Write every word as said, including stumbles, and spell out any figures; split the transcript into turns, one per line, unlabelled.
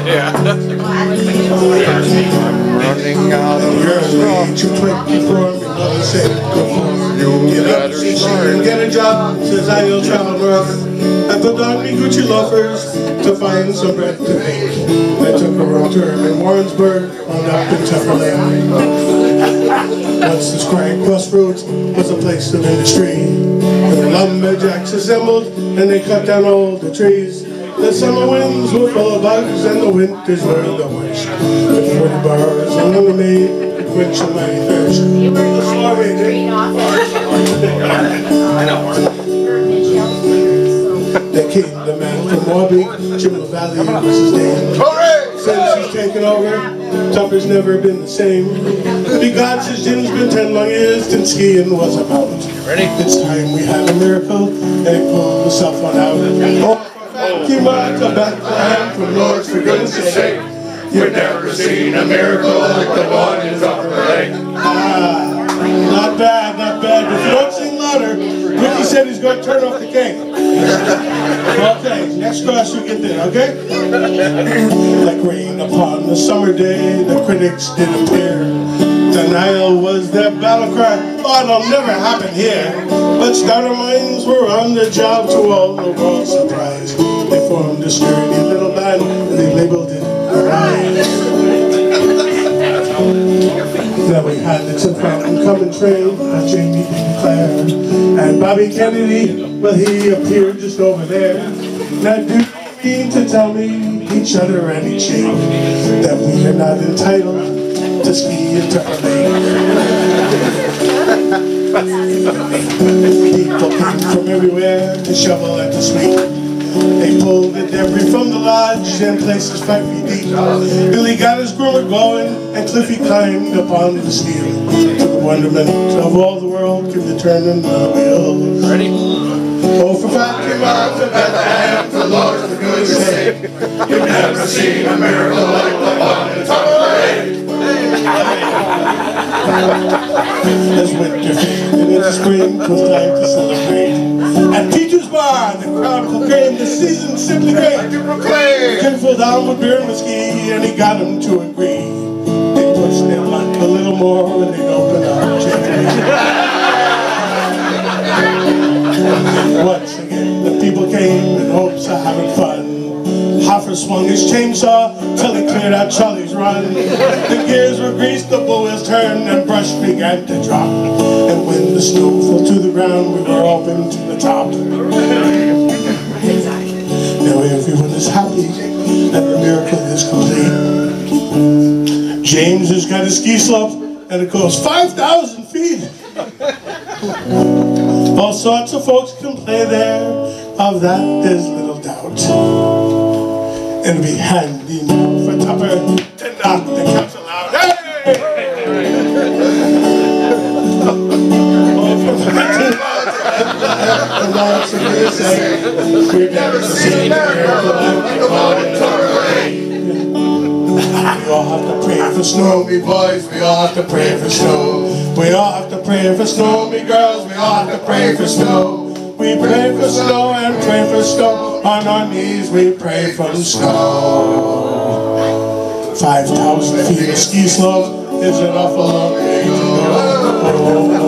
Yeah.
Running out of
early to twenty-four, my mother said, go for you. Get up, see, and get a job, says I'll travel north. I put on me Gucci loafers to find some bread to bake. I took a wrong turn in Warrensburg, wound up in Temperley. Once the square crossroads was a place of industry. The lumberjacks assembled and they cut down all the trees. The summer winds were full of bugs and the winters were the worst. With forty bars and lemonade, quenching my thirst.
I know.
There came the man from Warbeek, Jim Valley was his name. Since he's taken over, Tupper's never been the same. Because his Jim's been ten long years since skiing was about.
Ready?
This time we had a miracle, and it pulled the cell phone out. Oh, came out to Bethlehem from Lord's for goodness sake. You've never seen a miracle like the one in Upper Lake. Ah, not bad, not bad. If you don't sing louder, Ricky said he's going to turn off the cake. Okay, next class you get there, okay? Like rain upon the summer day, the critics did appear. Denial was their battle cry. Oh, it'll never happen here. But starter minds were on the job to all the world's surprise. They formed a sturdy little band and they labeled it Arise. Then we had the Tim Fountain coming train, uh, Jamie Claire, and Bobby Kennedy. Well, he appeared just over there. Now, do you mean to tell me each other any cheek that we are not entitled to ski in Tupper People came from everywhere to shovel and to sweep. They pulled the debris from the lodge and places five feet deep. Billy got his groomer going and Cliffy climbed upon the steel. To the wonderment of all the world came the turning of the wheel.
Ready?
Oh, for five came out to Bethlehem for Lord for goodness sake. You've never seen a miracle like the one in Tupper. As winter faded into spring, 'twas time to celebrate. At Peter's Bar, the crowd proclaimed the season simply great. Ken fell down with beer and whiskey, and he got him to agree. They pushed their luck a little more, and they'd open up Jamboree. Once again, the people came in hopes of having fun. Hoffer swung his chainsaw till he cleared out Charlie's Run. The gears were greased, the bull wheels turned, and brush began to drop. And when the snow fell to the ground, we were open to the top. Now everyone is happy, and the miracle is complete. James has got a ski slope, and it goes five thousand feet. All sorts of folks can play there, of that there's little doubt. It'll be handy now for Tupper to knock the castle out. Hey! Oh, from the lots of you say, we've never seen a miracle like the one in Tupper. We all have to pray for snow, me boys, we all have to pray for snow. We all have to pray for snow, me girls, we all have to pray for snow. We pray for snow and pray for snow. On our knees we pray for snow. Five thousand feet of ski slope is an awful long way to go.